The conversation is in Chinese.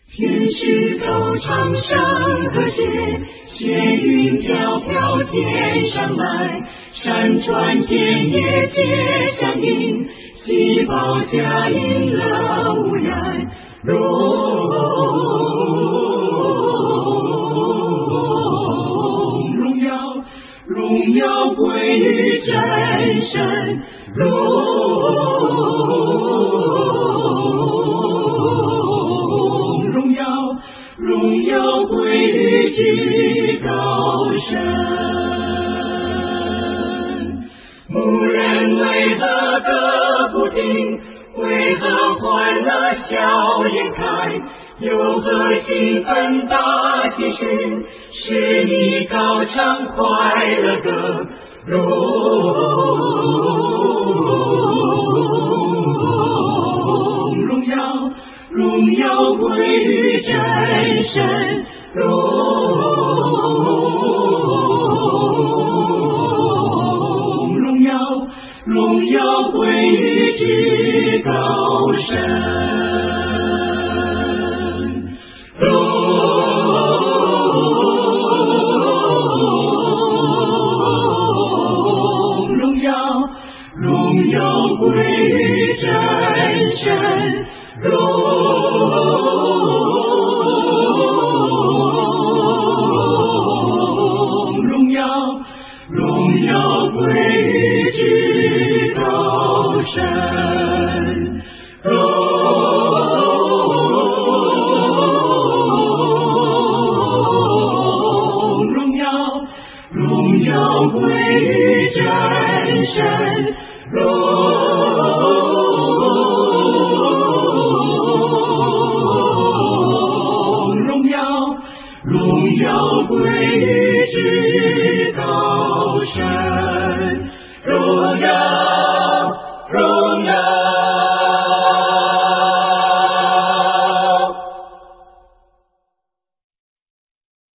天使都唱声和谐，闲云飘飘天上来，山川田野皆相应，细胞加音乐无染，荣耀归于真神，荣耀归于至高神。牧人为何歌不停？为何欢乐笑颜开？有何兴奋大喜讯？使你高唱快乐歌，荣耀归于真神，荣耀归于至高神。荣耀归于真神，荣耀归于至高神，荣耀归于真神，荣耀归于至